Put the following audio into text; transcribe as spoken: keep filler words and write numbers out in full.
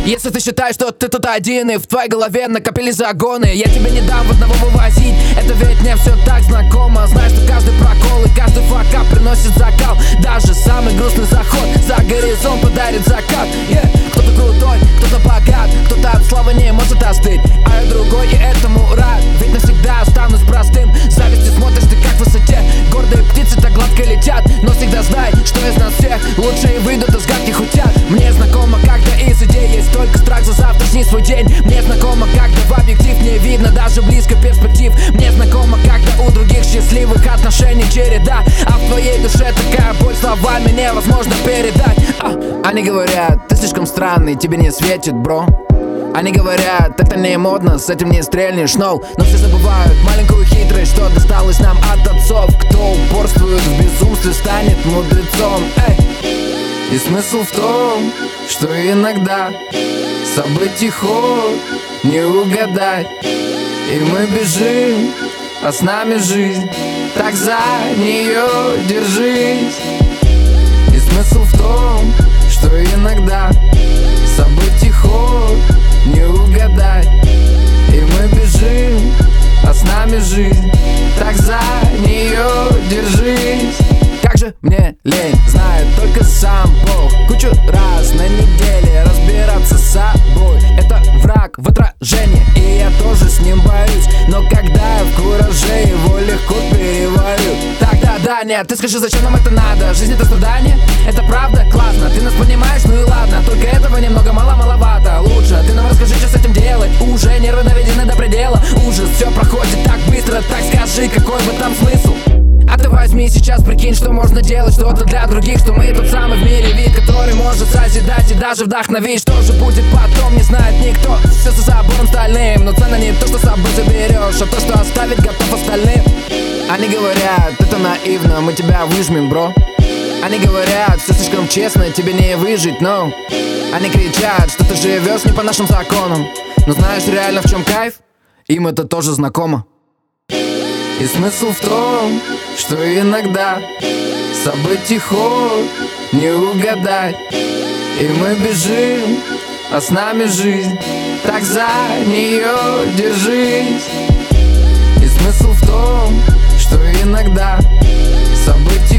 Если ты считаешь, что ты тут один и в твоей голове накопились загоны, я тебе не дам в одного вывозить. Это ведь мне все так знакомо. Знаешь, что каждый прокол и каждый факап приносит закал. Даже самый грустный заход за горизонт подарит закат. yeah. Кто-то крутой, кто-то богат, кто-то от славы не может остыть, а я другой и этому рад. Ведь навсегда останусь простым. Завистью смотришь ты как в высоте. Гордые птицы так гладко летят, но всегда знай, что из нас всех лучшие выйдут из гадких утят. Мне знакомо, когда из идей есть только страх за завтрашний свой день. Мне знакомо, когда в объектив не видно даже близко перспектив. Мне знакомо, когда у других счастливых отношений череда, а в твоей душе такая боль словами невозможно передать. а, Они говорят, ты слишком странный, тебе не светит, бро. Они говорят, это не модно, с этим не стрельнешь, no. Но все забывают маленькую хитрость, что досталось нам от отцов. Кто упорствует в безумстве, станет мудрецом. Эй! И смысл в том, что иногда событий ход не угадать, и мы бежим, а с нами жизнь, так за нее держись. И смысл в том, что иногда событий ход не угадать, и мы бежим, а с нами жизнь, так за нее держись. Как же мне лень, знает только сам Бог. Кучу раз на неделе разбираться с собой. Это враг в отражении, и я тоже с ним борюсь. Но когда я в кураже, его легко переварю. Так, да, да, нет, ты скажи, зачем нам это надо? Жизнь это страдание? Это правда? Классно, ты нас понимаешь? Ну и ладно, только этого немного мало-маловато. Лучше ты нам расскажи, что с этим делать. Уже нервы доведены до предела. Ужас, все проходит так быстро. Так скажи, какой бы там смысл? А ты возьми сейчас, прикинь, что можно делать что-то для других, что мы тот самый в мире вид, который может созидать и даже вдохновить. Что же будет потом, не знает никто. Все за забором стальным, но цена не то, что с собой заберешь, а то, что оставить готов остальным. Они говорят, это наивно, мы тебя выжмем, бро. Они говорят, все слишком честно, тебе не выжить, но они кричат, что ты живешь не по нашим законам. Но знаешь реально в чем кайф? Им это тоже знакомо. И смысл в том, что иногда событий ход не угадать, и мы бежим, а с нами жизнь, так за нее держись. И смысл в том, что иногда событий